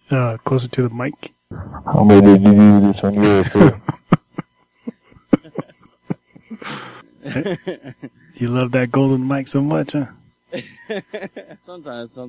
Closer to the mic. How many did you do this one year, sir? You love that golden mic so much, huh? Sometimes. All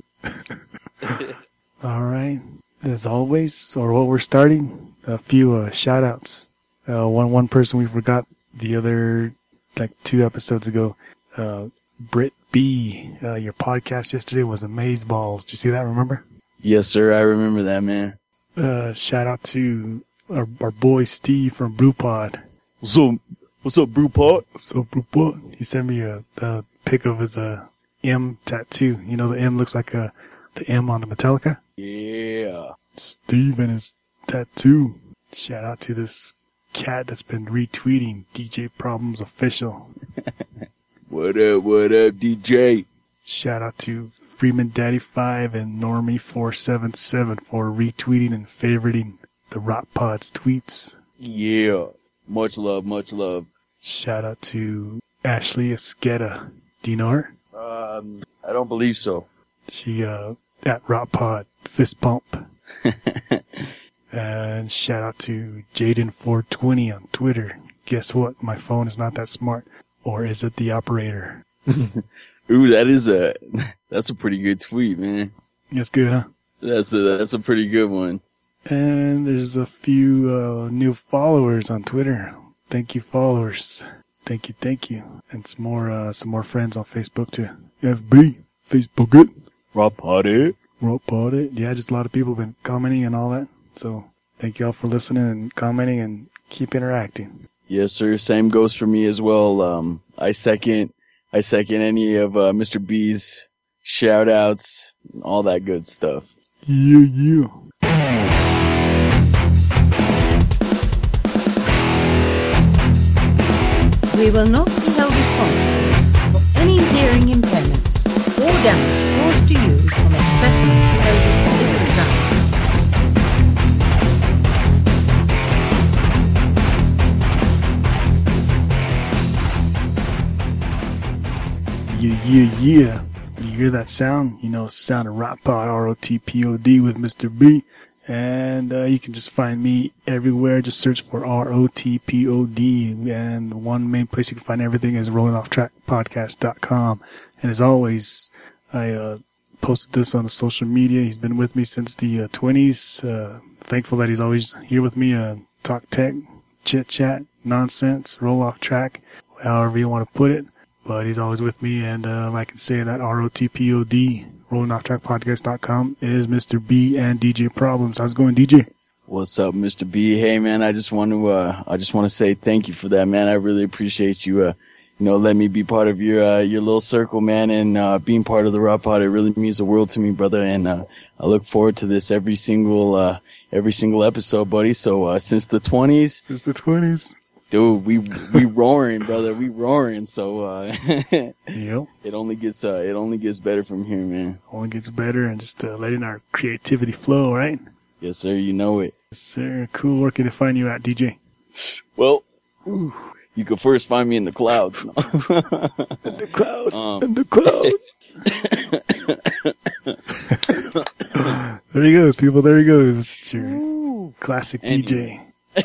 right. As always, or what we're starting, a few shout outs. One person we forgot the other, 2 episodes ago. Britt B, your podcast yesterday was Amazeballs. Did you see that? Remember? Yes, sir. I remember that, man. Shout out to our boy Steve from Brewpod. What's up, Brewpod? What's up, Brewpod? He sent me a pic of his M tattoo. You know, the M looks like the M on the Metallica. Yeah. Steve and his tattoo. Shout out to this cat that's been retweeting DJ Problems Official. What up, DJ? Shout out to Freeman Daddy 5 and Normie 477 for retweeting and favoriting the Rock Pod's tweets. Yeah. Much love, much love. Shout out to Ashley Esqueda. Do you know her? I don't believe so. She, at Rock Pod Fist Pump. And shout out to Jaden420 on Twitter. Guess what? My phone is not that smart. Or is it the operator? Ooh, that's a pretty good tweet, man. That's good, huh? That's a pretty good one. And there's a few new followers on Twitter. Thank you, followers. Thank you. And some more friends on Facebook too. FB, Facebook it. Rock Party. Yeah, just a lot of people have been commenting and all that. So thank you all for listening and commenting and keep interacting. Yes, sir. Same goes for me as well. I second any of Mr. B's shout outs, all that good stuff. Yeah. We will not be held responsible for any hearing impairments or damage caused to you from accessing this sound. Yeah. You hear that sound? You know it's the sound of Rock Pod, ROTPOD with Mr. B. And you can just find me everywhere. Just search for ROTPOD. And one main place you can find everything is rollingofftrackpodcast.com. And as always, I posted this on the social media. He's been with me since the 20s. Thankful that he's always here with me. Talk tech, chit chat, nonsense, roll off track, however you want to put it. But he's always with me, and I can say that ROTPOD, rollingofftrackpodcast.com, is Mr. B and DJ Problems. How's it going, DJ? What's up, Mr. B? Hey, man, I just want to say thank you for that, man. I really appreciate you, letting me be part of your little circle, man, and being part of the Rock Pod. It really means the world to me, brother, and I look forward to this every single episode, buddy. So since the 20s. Since the 20s. Dude, we roaring, brother. We roaring. So, yep. It only gets better from here, man. Only gets better and just letting our creativity flow, right? Yes, sir. You know it. Yes, sir. Cool. Where can I find you at, DJ? Well, you can first find me in the clouds. In the cloud. In the cloud. There he goes, people. There he goes. It's your classic DJ.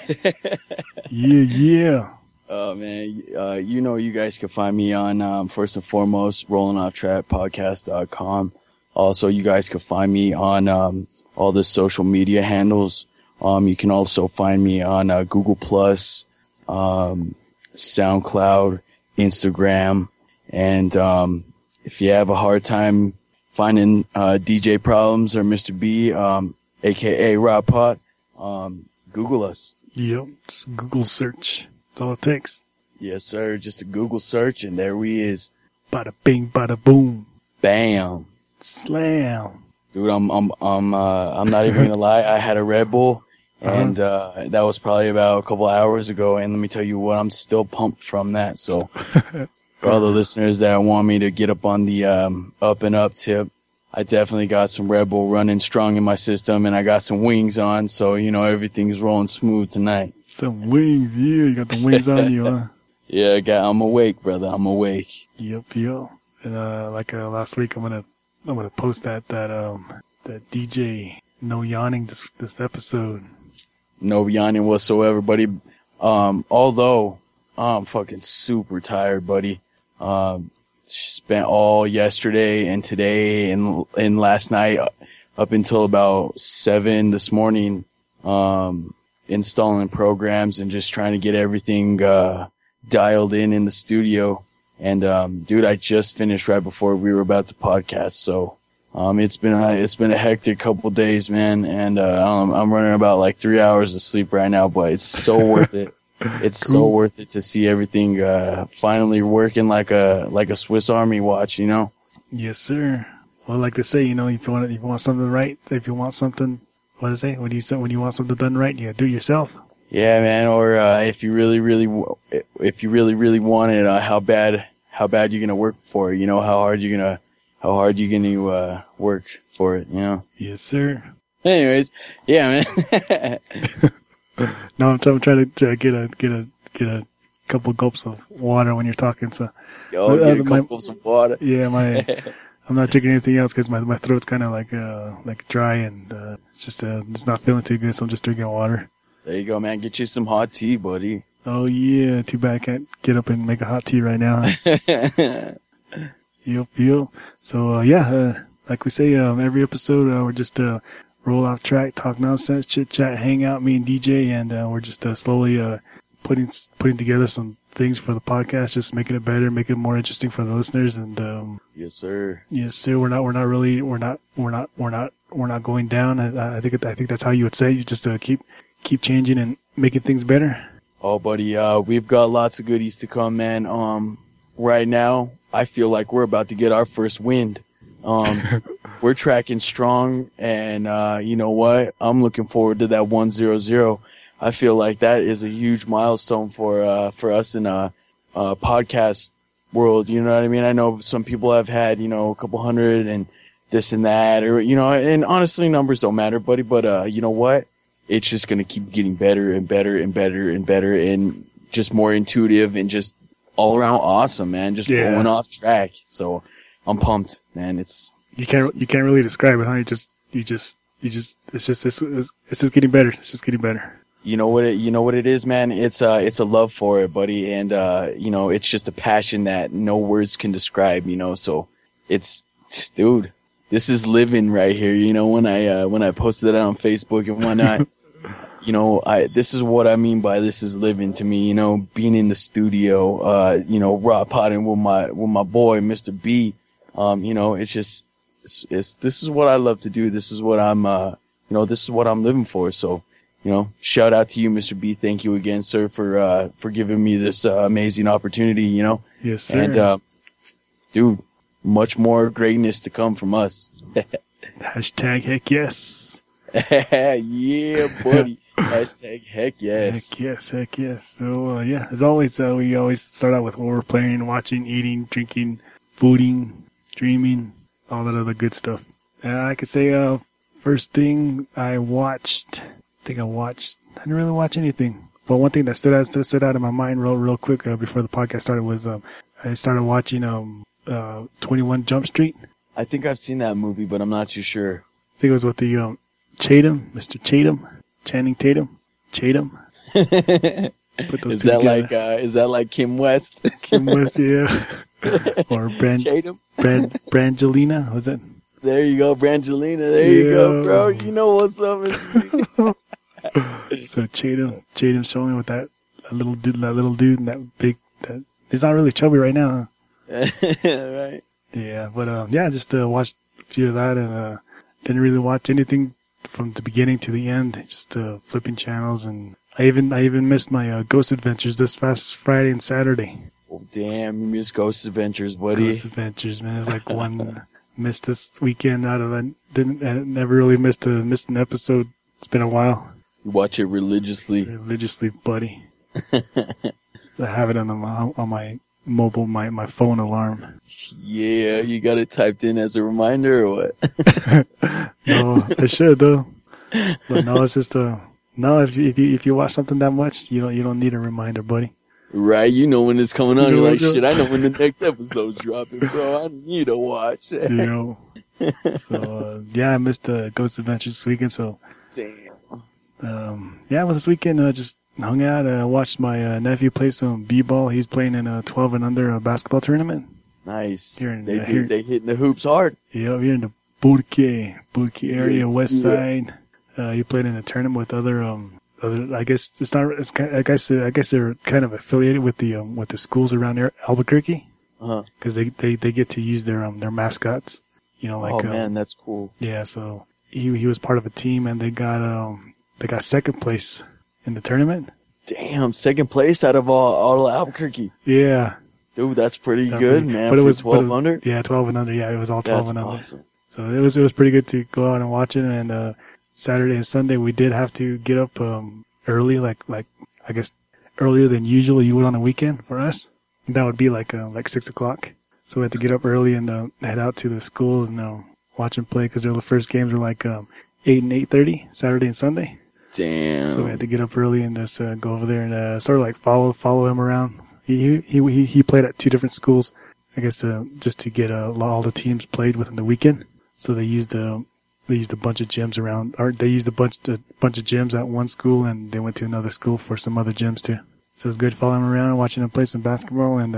Yeah. Oh, man. You guys can find me on, first and foremost, rollingofftrackpodcast.com. Also, you guys can find me on, all the social media handles. You can also find me on, Google Plus, SoundCloud, Instagram. And, if you have a hard time finding, DJ Problems or Mr. B, aka Rock Pod, Google us. Yep, just Google search. That's all it takes. Yes, sir. Just a Google search, and there he is. Bada bing, bada boom. Bam. Slam. Dude, I'm not even gonna lie. I had a Red Bull, and that was probably about a couple hours ago. And let me tell you what, I'm still pumped from that. So, for all the listeners that want me to get up on the up and up tip, I definitely got some Red Bull running strong in my system, and I got some wings on, so, everything's rolling smooth tonight. Some wings, yeah. You got the wings on you, huh? Yeah, I'm awake, brother. I'm awake. Yep. And, last week, I'm gonna post that DJ No yawning this episode. No yawning whatsoever, buddy. Although I'm fucking super tired, buddy. Spent all yesterday and today and last night up until about 7 this morning, installing programs and just trying to get everything, dialed in the studio. And, dude, I just finished right before we were about to podcast. So, it's been a hectic couple days, man. And, I'm running about like 3 hours of sleep right now, but it's so worth it. It's so worth it to see everything, finally working like a Swiss Army watch, you know? Yes, sir. Well, like they say, you know, if you want something right, if you want something, what do they say? When you want something done right, you gotta do it yourself. Yeah, man. Or, if you really want it, how bad you're gonna work for it, you know, how hard you're gonna work for it, you know? Yes, sir. Anyways, yeah, man. No, I'm trying to get a couple gulps of water when you're talking. So, Yo, get a couple of some water. Yeah, I'm not drinking anything else because my throat's kind of like dry and it's not feeling too good. So I'm just drinking water. There you go, man. Get you some hot tea, buddy. Oh yeah, too bad I can't get up and make a hot tea right now. Yep. So like we say, every episode we're just roll off track, talk nonsense, chit chat, hang out, me and DJ, and we're just slowly putting together some things for the podcast, just making it better, making it more interesting for the listeners. And yes, sir. We're not going down. I think that's how you would say. You just keep changing and making things better. Oh, buddy, we've got lots of goodies to come, man. Right now, I feel like we're about to get our first wind. We're tracking strong, and you know what? I'm looking forward to that 100. I feel like that is a huge milestone for us in podcast world. You know what I mean? I know some people have had, you know, a couple hundred and this and that, or, you know, and honestly, numbers don't matter, buddy. But you know what? It's just gonna keep getting better and better and better and better, and just more intuitive and just all around awesome, man. Just going off track. So I'm pumped, man. You can't really describe it, huh? It's just getting better. It's just getting better. You know what it is, man? It's a love for it, buddy. And, you know, it's just a passion that no words can describe, you know? So dude, this is living right here. You know, when I posted it on Facebook and whatnot, you know, this is what I mean by this is living to me, you know, being in the studio, you know, raw potting with my boy, Mr. B. You know, it's just, this is what I love to do. This is what this is what I'm living for. So, you know, shout out to you, Mr. B. Thank you again, sir, for giving me this, amazing opportunity, you know? Yes, sir. And, dude, much more greatness to come from us. Hashtag heck yes. Yeah, buddy. Hashtag heck yes. Heck yes. So, as always, we always start out with what we're playing, watching, eating, drinking, fooding, dreaming, all that other good stuff. And I could say, first thing I didn't really watch anything. But one thing that stood out in my mind real quick Mm-hmm. before the podcast started was I started watching 21 Jump Street. I think I've seen that movie, but I'm not too sure. I think it was with the Mr. Channing Tatum. Put those Is two that together. is that like Kim West? Kim West, yeah. Or Tatum? Brangelina, was it? There you go, Brangelina. There you go, bro. You know what's up. So Tatum showing with that little dude and that big, he's not really chubby right now. Huh? Right. Yeah, but just watched a few of that and didn't really watch anything from the beginning to the end. Just flipping channels, and I even missed my Ghost Adventures this past Friday and Saturday. Oh damn, you missed Ghost Adventures, buddy. Ghost Adventures, man, it's like one missed this weekend out of it. I never really missed an episode. It's been a while. You watch it religiously. Religiously, buddy. So I have it on my mobile, my phone alarm. Yeah, you got it typed in as a reminder or what? No, I should though. But no, it's just no. If you watch something that much, you don't need a reminder, buddy. Right, you know when it's coming on. You know You're like, what's shit, I know when the next episode's dropping, bro. I need to watch. You know. So yeah, I missed Ghost Adventures this weekend. So Damn. yeah, well, this weekend just hung out. Watched my nephew play some b-ball. He's playing in a 12 and under basketball tournament. Nice. Here in, They here- hitting the hoops hard. Yeah, here in the Burke area, west side. He played in a tournament with other. I guess it's not. It's kind. I guess they're kind of affiliated with the schools around Albuquerque Uh-huh. because they get to use their mascots. You know, like oh man, that's cool. yeah. So he was part of a team and they got second place in the tournament. Damn, second place out of all of Albuquerque. Yeah, Dude, that's pretty That good, pretty- man. but it for was 12 under. Yeah, 12 and under. Yeah, it was all 12 That's and under. awesome. So it was pretty good to go out and watch it. And Saturday and Sunday we did have to get up early, like I guess earlier than usual you would on a weekend for us. That would be like 6:00. So we had to get up early and head out to the schools and watch them play because the first games were like 8 and 8:30 Saturday and Sunday. Damn. So we had to get up early and just go over there and sort of like follow him around. He played at two different schools, I guess, just to get all the teams played within the weekend. So they used a bunch of gyms around, or they used a bunch of gyms at one school, and they went to another school for some other gyms too. So it was good following him around and watching him play some basketball, and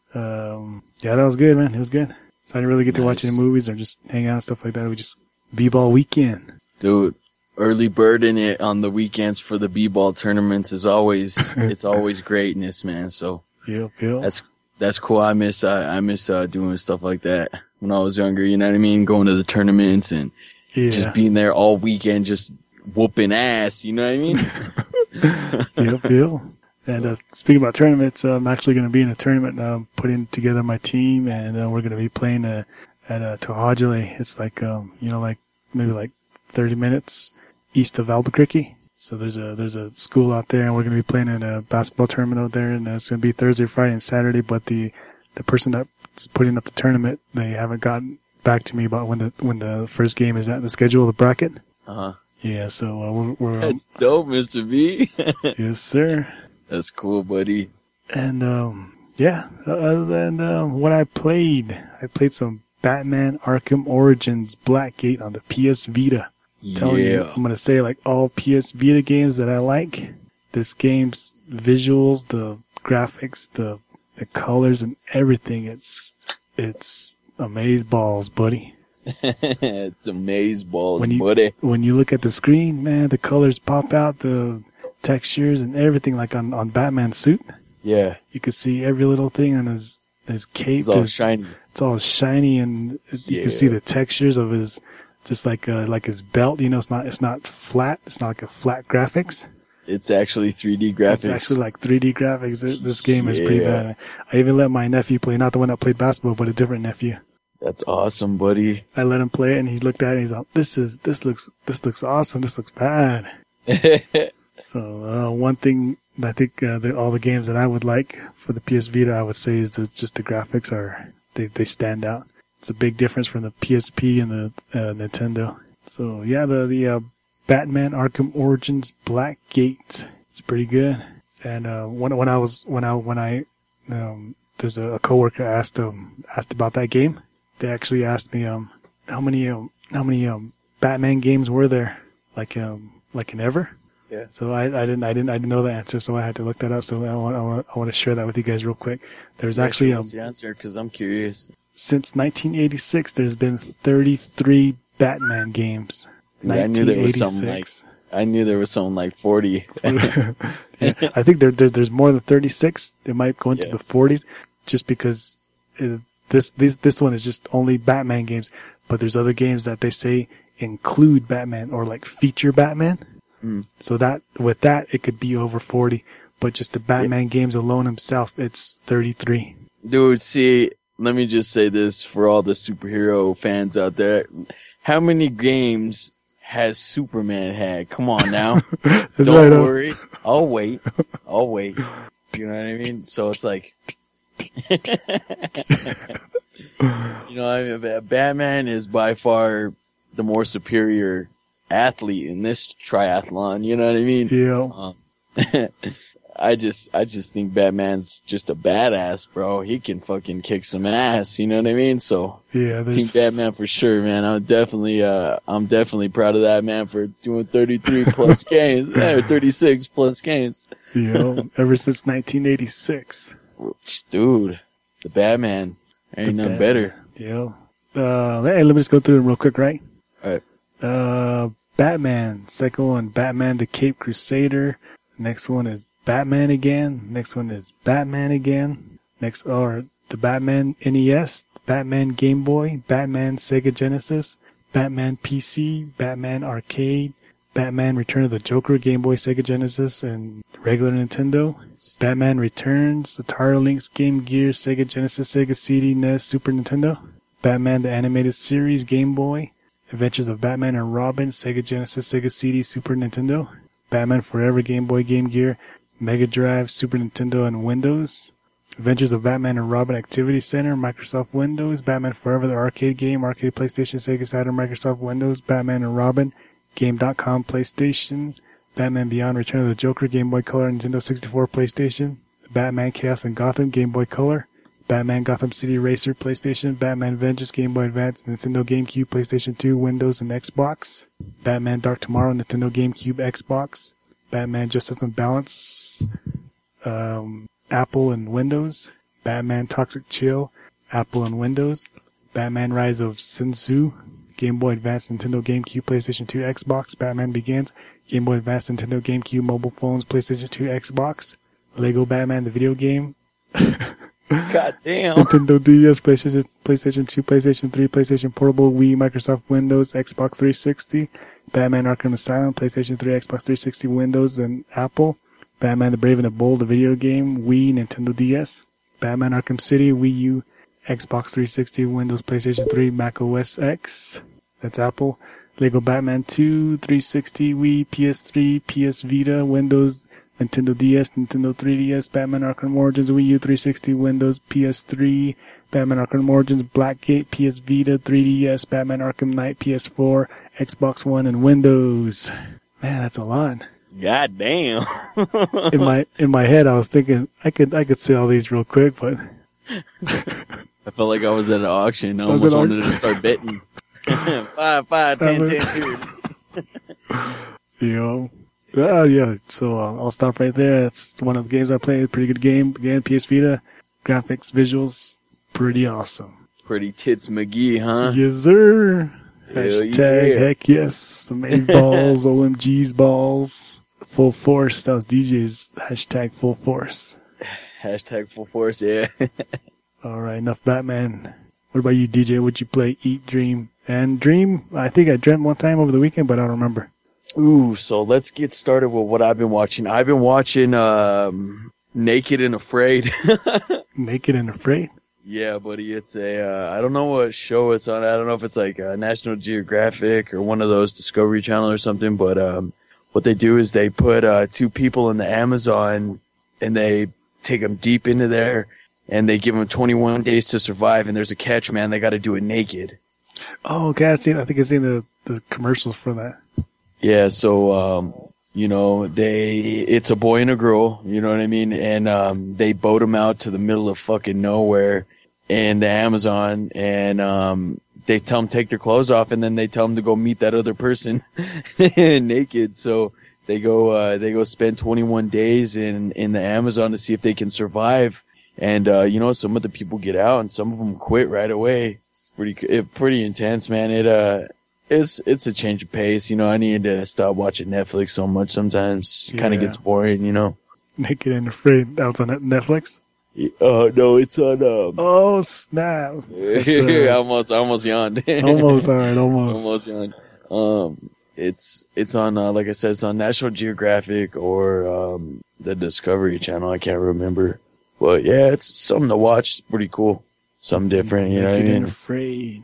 yeah, that was good, man. It was good. So I didn't really get to watch any movies or just hang out and stuff like that. We just b-ball weekend. Dude, early bird in it on the weekends for the b-ball tournaments is always it's always greatness, man. So Yep. that's cool. I miss doing stuff like that when I was younger. You know what I mean? Going to the tournaments and Yeah. just being there all weekend, just whooping ass. You know what I mean? Yep. And speaking about tournaments, I'm actually going to be in a tournament putting together my team, and we're going to be playing at Tohajale. It's like like maybe like 30 minutes east of Albuquerque. So there's a school out there, and we're going to be playing in a basketball tournament out there, and it's going to be Thursday, Friday, and Saturday. But the person that's putting up the tournament, they haven't gotten back to me about when the first game is at the schedule, the bracket. Uh-huh. Yeah, so we're That's dope, Mr. B. yes, sir. That's cool, buddy. And yeah, other than what I played some Batman Arkham Origins Blackgate on the PS Vita. Telling you, I'm gonna say like all PS Vita games that I like. This game's visuals, the graphics, the colors, and everything. It's amazeballs, buddy. It's amazeballs, When you buddy. when you look at the screen, man, the colors pop out, the textures and everything. Like on Batman's suit, Yeah, you could see every little thing on his cape. it's all shiny. It's all shiny, and you can see the textures of his, just like his belt. You know, it's not flat. It's not like a flat graphics. It's actually 3D graphics. It's actually like 3D graphics. This game is pretty bad. I even let my nephew play, not the one that played basketball, but a different nephew. That's awesome, buddy. I let him play it, and he looked at it, and he's like, this looks awesome. This looks bad. So one thing I think all the games that I would like for the PS Vita, I would say, is just the graphics are they stand out. It's a big difference from the PSP and the Nintendo. So yeah, the Batman Arkham Origins Blackgate, it's pretty good. And there's a coworker asked about that game. They actually asked me how many Batman games were there, like in ever. Yeah. So I didn't know the answer, so I had to look that up. So I want to share that with you guys real quick. There's actually what's the answer? Because I'm curious. since 1986, there's been 33 Batman games. Dude, I knew there was something like 40. I think there's more than 36. It might go into the 40s, just because this one is just only Batman games. But there's other games that they say include Batman or like feature Batman. So that with that it could be over 40. But just the Batman games alone himself, it's 33. Dude, see, let me just say this for all the superhero fans out there. How many games has Superman had? Come on now. Don't worry. I'll wait. You know what I mean? So it's like, Batman is by far the more superior athlete in this triathlon. You know what I mean? Yeah. I just think Batman's just a badass, bro. He can fucking kick some ass, you know what I mean? So, Yeah, Team Batman for sure, man. I'm definitely proud of that man for doing 33 plus games, or 36 plus games. Ever since 1986. Dude, the Batman. Ain't nothing better. Hey, let me just go through them real quick, right? Alright. Batman. Second one, Batman the Cape Crusader. Next one is Batman again. Next one is Batman again. The Batman NES, Batman Game Boy, Batman Sega Genesis, Batman PC, Batman Arcade, Batman Return of the Joker, Game Boy, Sega Genesis, and regular Nintendo. Batman Returns, Atari Lynx, Game Gear, Sega Genesis, Sega CD, NES, Super Nintendo. Batman the Animated Series, Game Boy. Adventures of Batman and Robin, Sega Genesis, Sega CD, Super Nintendo. Batman Forever, Game Boy, Game Gear, Mega Drive, Super Nintendo, and Windows. Adventures of Batman and Robin Activity Center, Microsoft Windows. Batman Forever, the arcade game, arcade PlayStation, Sega Saturn, Microsoft Windows. Batman and Robin, Game.com, PlayStation. Batman Beyond, Return of the Joker, Game Boy Color, Nintendo 64, PlayStation. Batman Chaos and Gotham, Game Boy Color. Batman Gotham City Racer, PlayStation. Batman Vengeance, Game Boy Advance, Nintendo GameCube, PlayStation 2, Windows, and Xbox. Batman Dark Tomorrow, Nintendo GameCube, Xbox. Batman Justice and Balance, Apple and Windows. Batman Toxic Chill, Apple and Windows. Batman Rise of Sensu, Game Boy Advance, Nintendo GameCube, PlayStation 2, Xbox. Batman Begins, Game Boy Advance, Nintendo GameCube, mobile phones, PlayStation 2, Xbox. Lego Batman, the video game. God damn. Nintendo DS, PlayStation 2, PlayStation 3, PlayStation Portable, Wii, Microsoft Windows, Xbox 360. Batman Arkham Asylum, PlayStation 3, Xbox 360, Windows, and Apple. Batman the Brave and the Bold, the video game, Wii, Nintendo DS. Batman Arkham City, Wii U, Xbox 360, Windows, PlayStation 3, Mac OS X. That's Apple. Lego Batman 2, 360, Wii, PS3, PS Vita, Windows, Nintendo DS, Nintendo 3DS, Batman Arkham Origins, Wii U, 360, Windows, PS3, Batman Arkham Origins, Blackgate, PS Vita, 3DS, Batman Arkham Knight, PS4, Xbox One, and Windows. Man, that's a lot. God damn. in my head, I was thinking I could say all these real quick, but I felt like I was at an auction. I almost wanted to start betting. 5, 10, 2. Yeah. So I'll stop right there. That's one of the games I played. Pretty good game. Again, PS Vita. Graphics, visuals, pretty awesome. Pretty tits McGee, huh? Yes, sir. Hashtag, yeah. Heck yes. Amaze balls, OMG's balls. Full force. That was DJ's hashtag full force. Hashtag full force, yeah. All right, enough Batman. What about you, DJ? What'd you play? Eat, Dream, and Dream? I think I dreamt one time over the weekend, but I don't remember. Ooh, so let's get started with what I've been watching. I've been watching Naked and Afraid. Naked and Afraid? Yeah, buddy. It's I don't know what show it's on. I don't know if it's like National Geographic or one of those Discovery Channel or something, but what they do is they put 2 people in the Amazon and they take them deep into there and they give them 21 days to survive, and there's a catch, man. They got to do it naked. Oh, okay. I think I've seen the commercials for that. Yeah, so, it's a boy and a girl, you know what I mean? And, they boat them out to the middle of fucking nowhere in the Amazon, and, they tell them take their clothes off, and then they tell them to go meet that other person naked. So they go spend 21 days in the Amazon to see if they can survive. And, some of the people get out and some of them quit right away. It's pretty intense, man. It's a change of pace. I need to stop watching Netflix so much sometimes. It kind of gets boring, Naked and Afraid. That was on Netflix? No, it's on, Oh, snap. I almost yawned. Almost, alright, almost. Almost yawned. It's on, like I said, it's on National Geographic or, the Discovery Channel. I can't remember. But yeah, it's something to watch. It's pretty cool. Something different, you know what I mean? Naked and Afraid.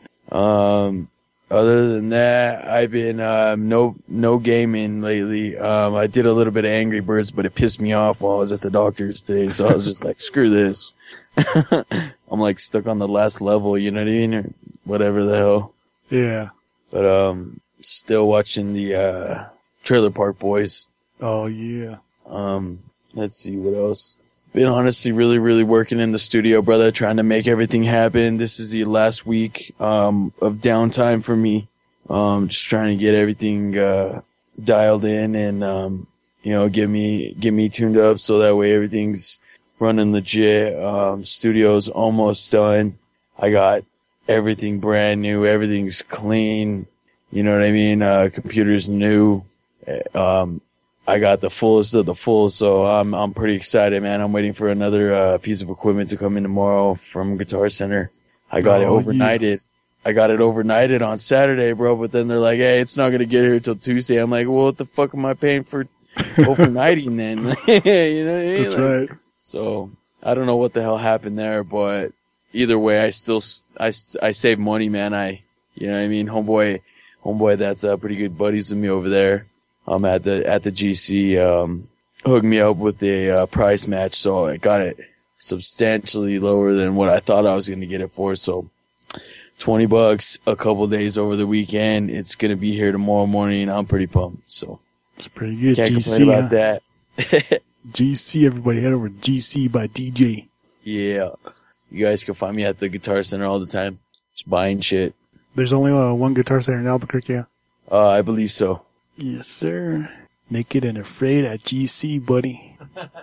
Other than that, I've been, no gaming lately. I did a little bit of Angry Birds, but it pissed me off while I was at the doctor's today. So I was just like, screw this. I'm like stuck on the last level, you know what I mean? Or whatever the hell. Yeah. But, still watching the, Trailer Park Boys. Oh, yeah. Let's see what else. Been honestly really, really working in the studio, brother, trying to make everything happen. This is the last week of downtime for me. Just trying to get everything dialed in and get me tuned up so that way everything's running legit. Studio's almost done. I got everything brand new. Everything's clean. You know what I mean? Computer's new. I got the fullest of the full, so I'm pretty excited, man. I'm waiting for another piece of equipment to come in tomorrow from Guitar Center. I got it overnighted. Yeah. I got it overnighted on Saturday, bro, but then they're like, hey, it's not gonna get here till Tuesday. I'm like, well, what the fuck am I paying for overnighting then? You know what I mean? That's right. So I don't know what the hell happened there, but either way, I save money, man. You know what I mean? Homeboy, that's pretty good buddies with me over there. At the GC, hooked me up with a price match, so I got it substantially lower than what I thought I was going to get it for. So $20 a couple days over the weekend. It's going to be here tomorrow morning. I'm pretty pumped. So it's pretty good. Can't GC, complain about that. GC, everybody head over to GC by DJ. Yeah. You guys can find me at the Guitar Center all the time. Just buying shit. There's only one Guitar Center in Albuquerque, yeah? I believe so. Yes, sir. Naked and Afraid at GC, buddy.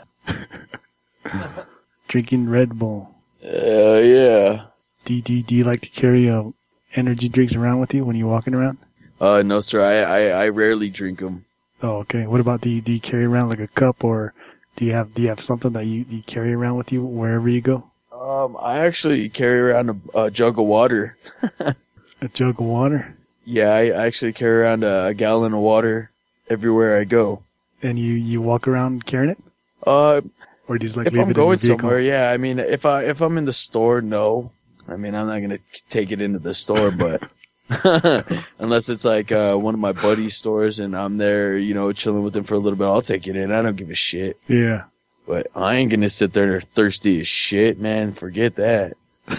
Drinking Red Bull. Yeah. Do you like to carry energy drinks around with you when you're walking around? No, sir. I rarely drink them. Oh, okay. What about do you carry around like a cup, or do you have something that you carry around with you wherever you go? I actually carry around a jug of water. A jug of water? Yeah, I actually carry around a gallon of water everywhere I go. And you walk around carrying it? Or do you just if I'm going somewhere, yeah. I mean, if I'm in the store, no. I mean, I'm not gonna take it into the store, but unless it's like one of my buddy's stores and I'm there, chilling with them for a little bit, I'll take it in. I don't give a shit. Yeah. But I ain't gonna sit there thirsty as shit, man. Forget that.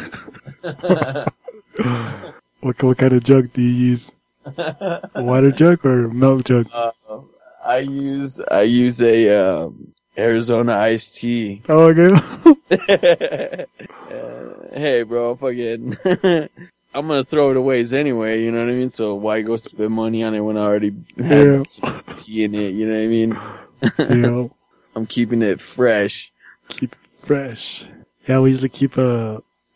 What kind of jug do you use? A water jug or a milk jug? I use a Arizona iced tea. Oh, okay. Hey, bro, fucking, I'm gonna throw it away anyway. You know what I mean? So why go spend money on it when I already have some tea in it? You know what I mean? Yeah. I'm keeping it fresh. Keep it fresh. Yeah, we usually keep I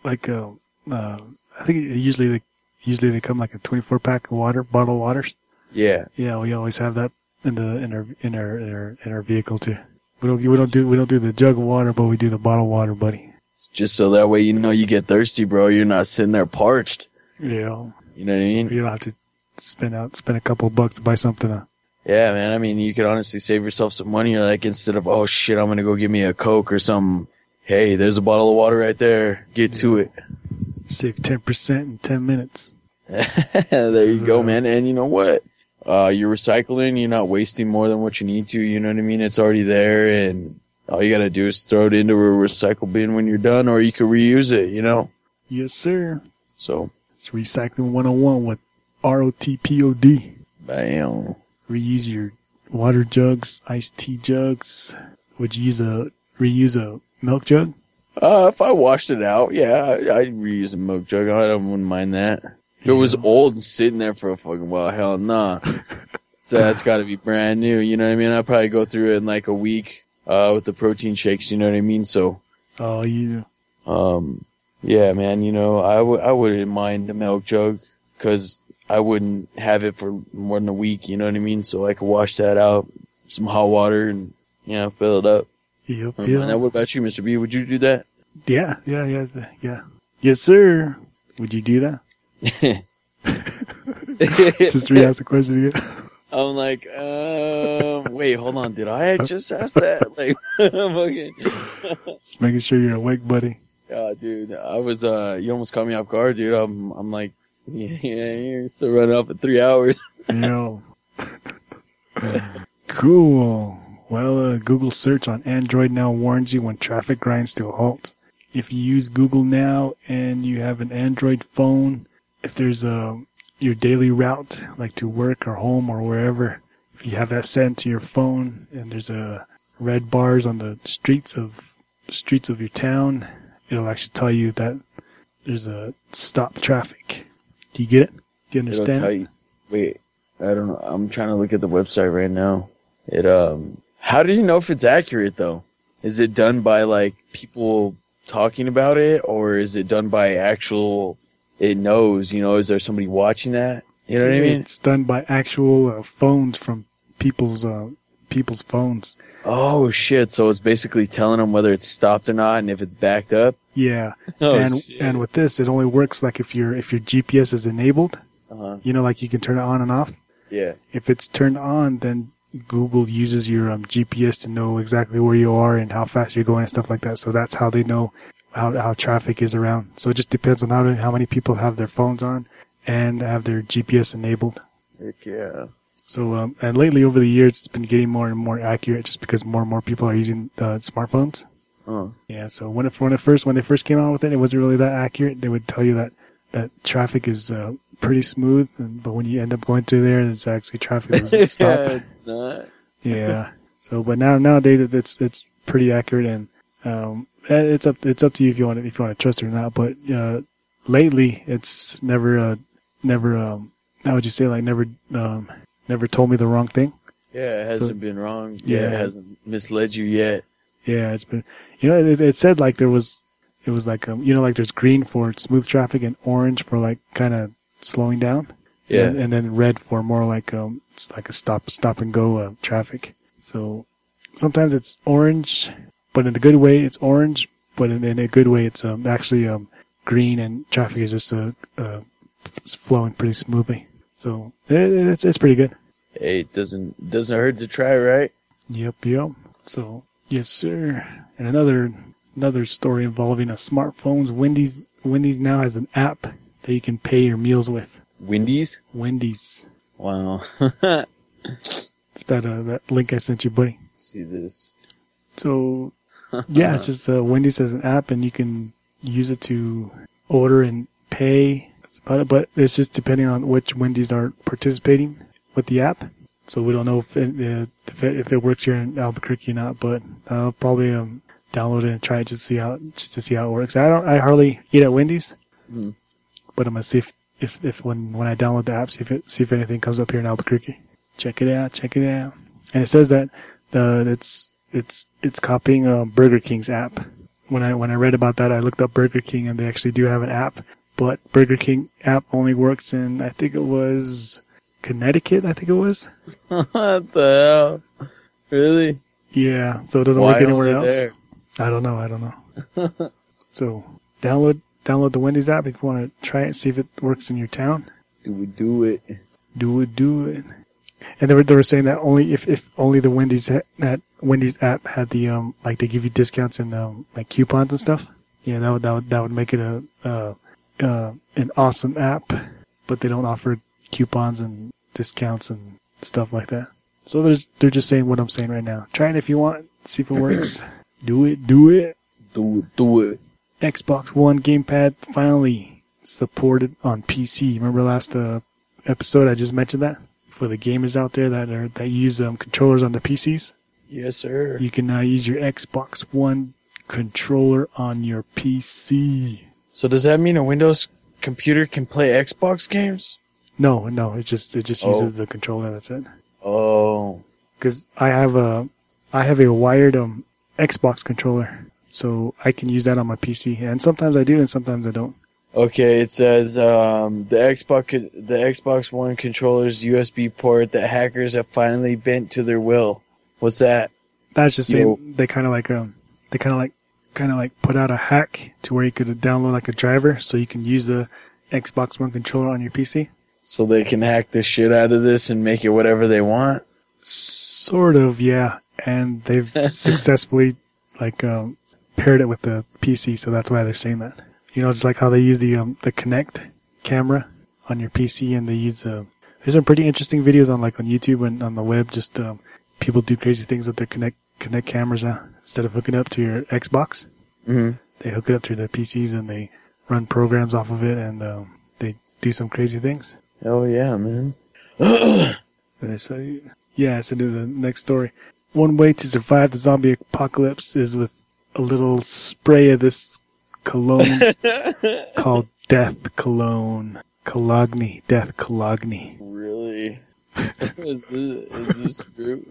think usually they come like a 24 pack of bottled waters. Yeah. Yeah, we always have that in our vehicle too. We don't do the jug of water, but we do the bottled water, buddy. It's just so that way you get thirsty, bro. You're not sitting there parched. Yeah. You know what I mean? You don't have to spend a couple of bucks to buy something. Yeah, man. I mean, you could honestly save yourself some money. Like, instead of, oh shit, I'm gonna go get me a Coke or something. Hey, there's a bottle of water right there. Get to it. Save 10% in 10 minutes. There you go, man. And you know what? You're recycling. You're not wasting more than what you need to. You know what I mean? It's already there, and all you gotta do is throw it into a recycle bin when you're done, or you could reuse it, Yes, sir. So. It's Recycling 101 with ROTPOD. Bam. Reuse your water jugs, iced tea jugs. Would you reuse a milk jug? If I washed it out, yeah, I'd reuse a milk jug. I wouldn't mind that. If it was old and sitting there for a fucking while, hell nah. So that's gotta be brand new, you know what I mean? I'll probably go through it in like a week, with the protein shakes, you know what I mean? So. Oh, yeah. Yeah, man, I wouldn't mind a milk jug, cause I wouldn't have it for more than a week, you know what I mean? So I could wash that out, some hot water, and, fill it up. Yep, Now, what about you, Mr. B? Would you do that? Yeah. Yes, sir. Would you do that? Just re-ask the question again. I'm like, wait, hold on. Did I just ask that? Like, fucking. Just making sure you're awake, buddy. Yeah, dude. I was, you almost caught me off guard, dude. I'm like, yeah, you're still running off at 3 hours. Yo. Cool. Well, Google search on Android now warns you when traffic grinds to a halt. If you use Google Now and you have an Android phone, if there's your daily route, like to work or home or wherever, if you have that set into your phone and there's a red bars on the streets of your town. It'll actually tell you that there's a stop traffic. Do you get it? Do you It'll understand? tell you. Wait, I don't know. I'm trying to look at the website right now. How do you know if it's accurate though? Is it done by like people talking about it, or is it done by actual? It knows, is there somebody watching that? You know what I mean? It's done by actual phones from people's phones. Oh shit! So it's basically telling them whether it's stopped or not, and if it's backed up. Yeah, Oh, shit. and with this, it only works like if your GPS is enabled. Uh-huh. Like you can turn it on and off. Yeah. If it's turned on, then Google uses your GPS to know exactly where you are and how fast you're going and stuff like that. So that's how they know how traffic is around. So it just depends on how many people have their phones on and have their GPS enabled. Heck yeah. So and lately over the years, it's been getting more and more accurate just because more and more people are using smartphones. Oh. Yeah. So when they first came out with it, it wasn't really that accurate. They would tell you that traffic is pretty smooth, but when you end up going through there, it's actually traffic is stopped. Yeah, it's not. Yeah. So, but nowadays it's pretty accurate, and it's up to you if you want to trust it or not. But lately, it's never how would you say, like never told me the wrong thing. Yeah, it hasn't been wrong. Yeah. It hasn't misled you yet. Yeah, it's been. It said like it was like like there's green for smooth traffic and orange for like kind of slowing down. Yeah. And then red for more like it's like a stop and go traffic. So sometimes it's orange, but in a good way it's orange, but in a good way it's actually green, and traffic is just it's flowing pretty smoothly. So it's pretty good. Hey, it doesn't hurt to try, right? Yep. So yes, sir. And another story involving a smartphones. Wendy's now has an app that you can pay your meals with. Wendy's? Wendy's. Wow. It's that link I sent you, buddy. Let's see this. So, yeah, it's just Wendy's has an app, and you can use it to order and pay. That's about it. But it's just depending on which Wendy's are participating with the app. So we don't know if it works here in Albuquerque or not. But I'll probably download it and try it just to see how it works. I hardly eat at Wendy's, but I'm gonna see if when I download the app, see if anything comes up here in Albuquerque. Check it out. And it says that it's copying Burger King's app. When I read about that, I looked up Burger King, and they actually do have an app, but Burger King app only works in, I think it was Connecticut. I think it was. What the hell? Really? Yeah. So it doesn't Why work anywhere only else. there? I don't know. So download the Wendy's app if you want to try it, see if it works in your town. Do it. Do it. And they were saying that only if only the Wendy's app had the like they give you discounts and like coupons and stuff. Yeah, that would make it an awesome app, but they don't offer coupons and discounts and stuff like that. So they're just saying what I'm saying right now. Try it if you want, see if it works. Do it. Do it. Xbox One gamepad finally supported on PC. Remember last episode I just mentioned that? For the gamers out there that use controllers on the PCs. Yes, sir. You can now use your Xbox One controller on your PC. So does that mean a Windows computer can play Xbox games? No, it just uses the controller. That's it. Oh. Because I have a wired Xbox controller, so I can use that on my PC. And sometimes I do, and sometimes I don't. Okay, it says the Xbox One controller's USB port that hackers have finally bent to their will. What's that? That's just saying they kind of like put out a hack to where you could download like a driver, so you can use the Xbox One controller on your PC. So they can hack the shit out of this and make it whatever they want? Sort of, yeah. And they've successfully paired it with the PC, so that's why they're saying that. It's like how they use the Kinect camera on your PC, and they use there's some pretty interesting videos on YouTube and on the web. Just people do crazy things with their Kinect cameras now. Instead of hooking up to your Xbox, they hook it up to their PCs and they run programs off of it, and they do some crazy things. Oh yeah, man. And I said, yeah, I said to the next story. one way to survive the zombie apocalypse is with a little spray of this cologne called Death Cologne. Cologne. Death Cologne. Really? Is this true?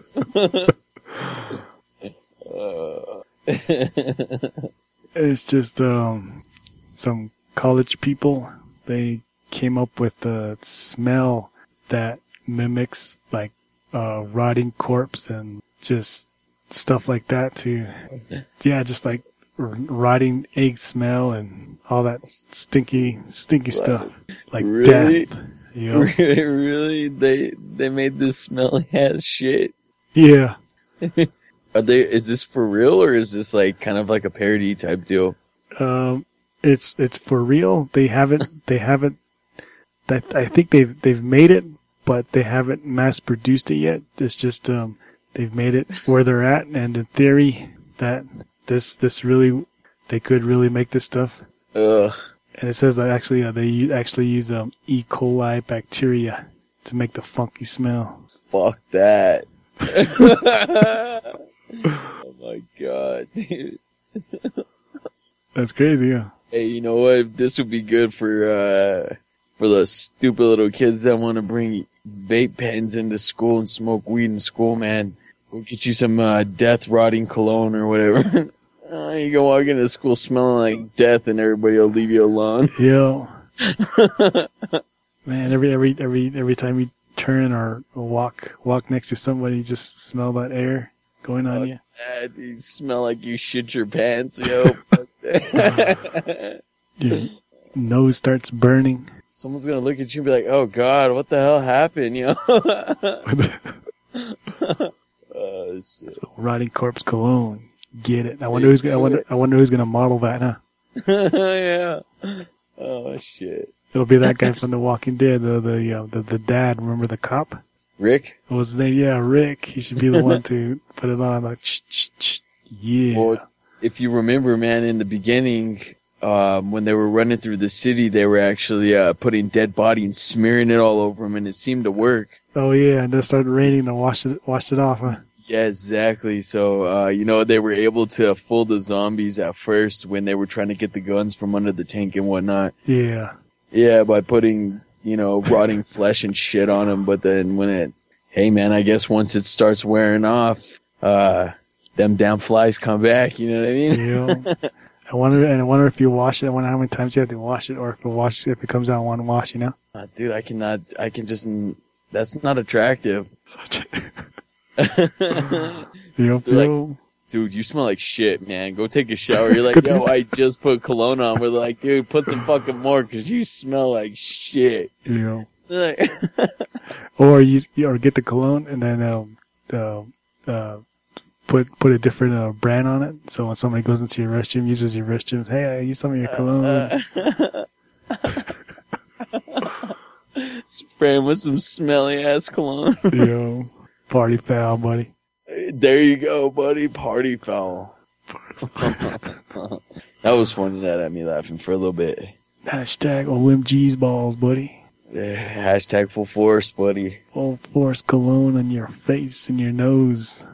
It's just some college people. They came up with a smell that mimics like rotting corpse and just stuff like that too. Yeah, just like rotting egg smell and all that stinky stuff like Really? death. Yep. Really? They made this smelly ass shit? Yeah. Is this for real, or is this like kind of like a parody type deal? It's for real. They haven't. I think they've made it, but they haven't mass produced it yet. It's just they've made it where they're at, and in theory that this really they could really make this stuff. Ugh. And it says that actually they actually use E. coli bacteria to make the funky smell. Fuck that. Oh my god, dude. That's crazy, yeah. Hey, you know what? This would be good for the stupid little kids that want to bring vape pens into school and smoke weed in school, man. We'll get you some death rotting cologne or whatever. You can walk into school smelling like death, and everybody will leave you alone. Yo, man, every time you turn or walk next to somebody, you just smell that air going on you. You smell like you shit your pants, yo. Your nose starts burning. Someone's gonna look at you and be like, "Oh God, what the hell happened?" You know. Oh shit. So, rotting corpse cologne. Get it? I wonder who's gonna model that, huh? Yeah. Oh shit. It'll be that guy from The Walking Dead, the dad. Remember the cop? Rick? What was his name? Yeah, Rick. He should be the one to put it on. Like, yeah. Well, if you remember, man, in the beginning, when they were running through the city, they were actually putting dead body and smearing it all over them, and it seemed to work. Oh yeah, and then it started raining and washed it off, huh? Yeah, exactly. So, they were able to fool the zombies at first when they were trying to get the guns from under the tank and whatnot. Yeah. Yeah, by putting, rotting flesh and shit on them. But then hey man, I guess once it starts wearing off, them damn flies come back. You know what I mean? Yeah. I wonder if you wash it. I wonder how many times you have to wash it, or if it comes out in one wash. You know? Dude, that's not attractive. Dude, you smell like shit, man. Go take a shower. You're like, yo, I just put cologne on. We're like, dude, put some fucking more because you smell like shit. Yeah. Or get the cologne and then put a different brand on it. So when somebody goes into your restroom, uses your restroom, hey, I use some of your cologne. Spray him with some smelly ass cologne. Yo, party foul, buddy. There you go, buddy. Party foul. That was funny. That had me laughing for a little bit. Hashtag OMG's balls, buddy. Hashtag full force, buddy. Full force cologne on your face and your nose.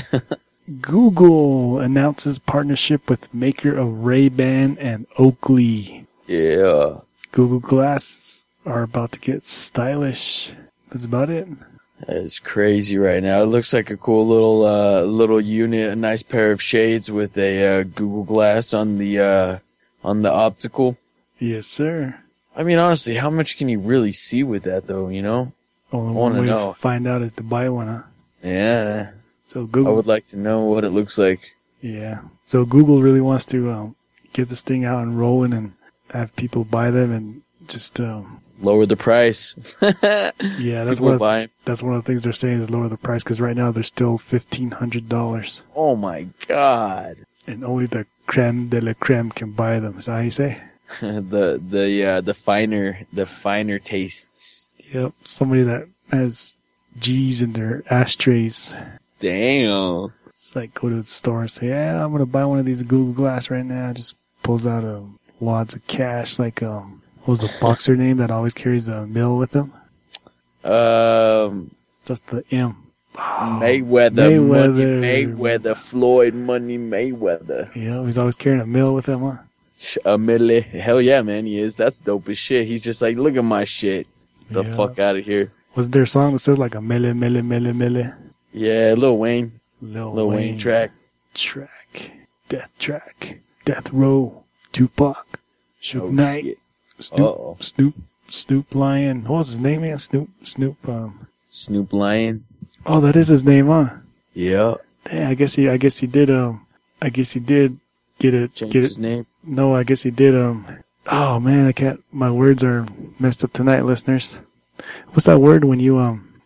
Google announces partnership with maker of Ray-Ban and Oakley. Yeah. Google glasses are about to get stylish. That's about it. That is crazy right now. It looks like a cool little unit, a nice pair of shades with a Google Glass on the optical. Yes, sir. I mean, honestly, how much can you really see with that, though? You know, Only one way to find out is to buy one, huh? Yeah. So Google. I would like to know what it looks like. Yeah. So Google really wants to get this thing out and rolling and have people buy them and just lower the price. Yeah, that's one of the things they're saying is lower the price because right now they're still $1,500. Oh my god! And only the creme de la creme can buy them. Is that how you say? the finer tastes. Yep, somebody that has G's in their ashtrays. Damn. It's like go to the store and say, yeah, I'm gonna buy one of these Google Glass right now. Just pulls out wads of cash like what was the boxer name that always carries a mill with him? That's the M. Mayweather, Money Mayweather, Floyd Money Mayweather. Yeah, he's always carrying a mill with him, huh? A milli. Hell yeah, man, he is. That's dope as shit. He's just like, look at my shit. The fuck out of here. Was there a song that says like a mille, mille, mille, mille? Yeah, Lil Wayne. Lil Wayne track. Death track. Death Row. Tupac. Suge Knight. Shit. Snoop Lion. What was his name, man? Snoop. Snoop Lion. Oh, that is his name, huh? Yeah. Damn, I guess he did Change get his it. name. No, I guess he did. Oh man, I can't. My words are messed up tonight, listeners. What's that word when you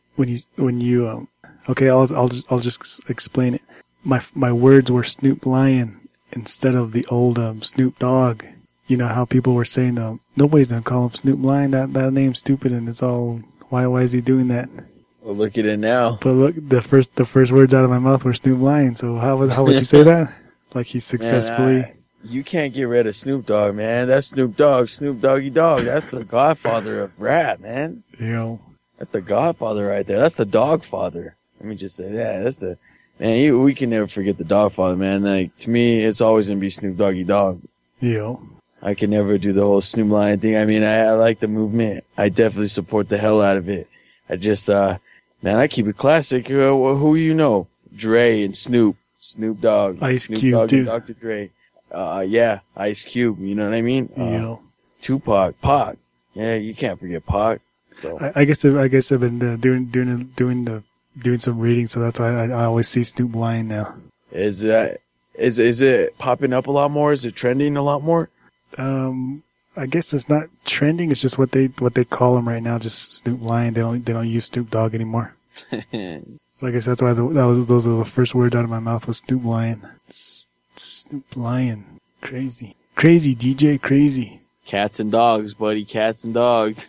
Okay, I'll just explain it. My words were Snoop Lion instead of the old Snoop Dogg. You know how people were saying nobody's gonna call him Snoop Lion. That name's stupid, and it's all why is he doing that? Well, look at it now. But look, the first words out of my mouth were Snoop Lion. So how would you say that? Like he successfully. Man, you can't get rid of Snoop Dogg, man. That's Snoop Dogg, Snoop Doggy Dogg. That's the godfather of rap, man. You know. That's the godfather right there. That's the dog father. Let me just say that. That's the man. We can never forget the dog father, man. Like to me, it's always gonna be Snoop Doggy Dogg. You know. I can never do the whole Snoop Lion thing. I mean, I like the movement. I definitely support the hell out of it. I just, man, I keep it classic. Who you know? Dre and Snoop Dogg, Ice Snoop Cube Dogg too. and Dr. Dre. Yeah, Ice Cube. You know what I mean? Yeah. Tupac, Pac. Yeah, you can't forget Pac. So I guess I've been doing some reading, so that's why I always see Snoop Lion now. is it popping up a lot more? Is it trending a lot more? I guess it's not trending. It's just what they call him right now. Just Snoop Lion. They don't use Snoop Dogg anymore. So I guess that's why those are the first words out of my mouth was Snoop Lion. Snoop Lion. Crazy DJ. Crazy. Cats and dogs, buddy. Cats and dogs.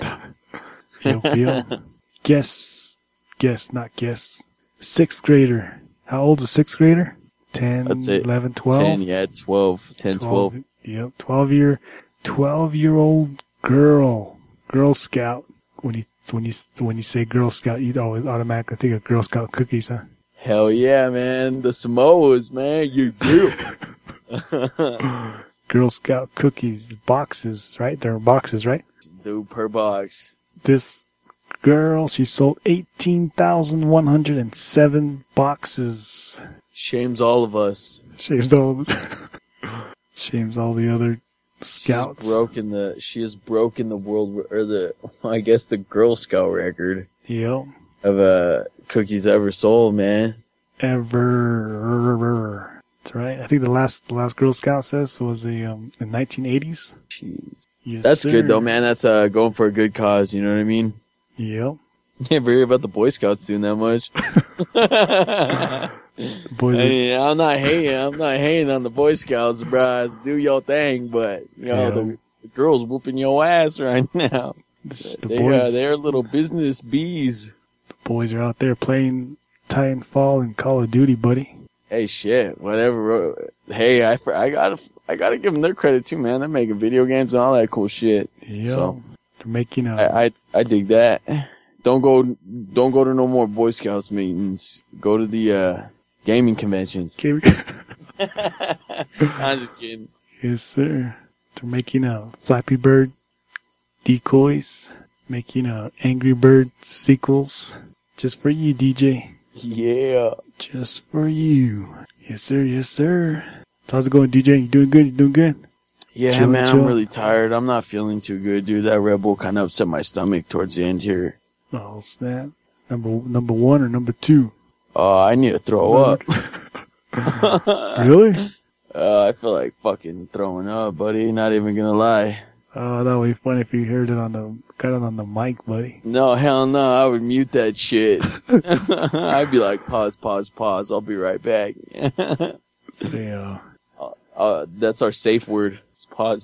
Yo. Guess, not guess. Sixth grader. How old's a sixth grader? 10, Let's say 11, 12? 10, yeah, 12. 10, 12. Yep, 12-year-old Girl Scout. When you say Girl Scout, you always automatically think of Girl Scout cookies, huh? Hell yeah, man. The Samoas, man. You do. Girl Scout cookies, boxes, right? They're boxes, right? Dude, per box. This girl, she sold 18,107 boxes. Shames all of us. Shames all the other scouts. She has broken the world, or the Girl Scout record. Yep. Of, cookies ever sold, man. Ever. That's right. I think the last Girl Scout says was in 1980s. Jeez. Yes, That's sir. good though, man. That's, going for a good cause, you know what I mean? Yep. You never hear about the Boy Scouts doing that much. Boys I'm not hating on the Boy Scouts, bros. Do your thing, but the girls whooping your ass right now. They're little business bees. The boys are out there playing Titanfall and Call of Duty, buddy. Hey, shit, whatever. Hey, I gotta give them their credit too, man. They're making video games and all that cool shit. Yeah, so, they're making I dig that. Don't go to no more Boy Scouts meetings. Go to the gaming conventions. I'm just kidding. Yes, sir. They're making Flappy Bird decoys, making Angry Bird sequels, just for you, DJ. Yeah. Just for you. Yes, sir. Yes, sir. How's it going, DJ? You doing good? You doing good? Yeah, Chill. I'm really tired. I'm not feeling too good, dude. That Red Bull kind of upset my stomach towards the end here. Oh, snap. Number one or number two? I need to throw up. Really? I feel like fucking throwing up, buddy. Not even gonna lie. Oh, that would be funny if you heard it got it on the mic, buddy. No, hell no. I would mute that shit. I'd be like, pause. I'll be right back. Say, that's our safe word. It's pause.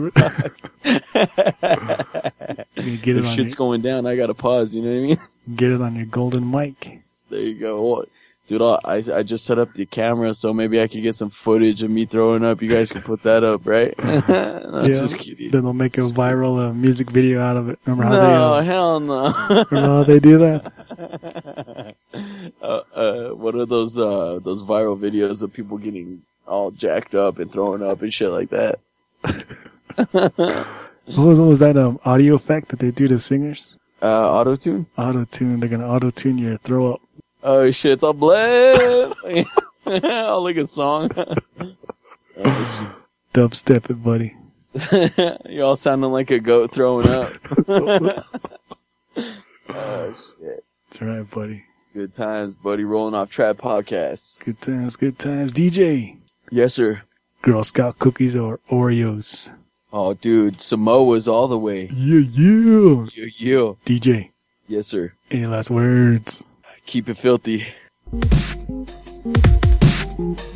If shit's going down, I gotta pause, you know what I mean? Get it on your golden mic. There you go. Dude, I just set up the camera so maybe I could get some footage of me throwing up. You guys can put that up, right? Just kidding. Then they'll make a viral music video out of it. Remember how hell no. Remember how they do that? What are those viral videos of people getting all jacked up and throwing up and shit like that? What was that audio effect that they do to singers? Auto-tune? Auto-tune. They're gonna auto-tune your throw up. Oh shit, it's all bled. Oh, like a song. Dubstep it, buddy. You're all sounding like a goat throwing up. Oh shit. That's right, buddy. Good times, buddy. Rolling Off Trap Podcast. Good times, good times. DJ, Yes, sir. Girl Scout cookies or Oreos? Oh, dude, Samoa's all the way. Yeah, yeah. Yeah. DJ, Yes, sir. any last words? Keep it filthy.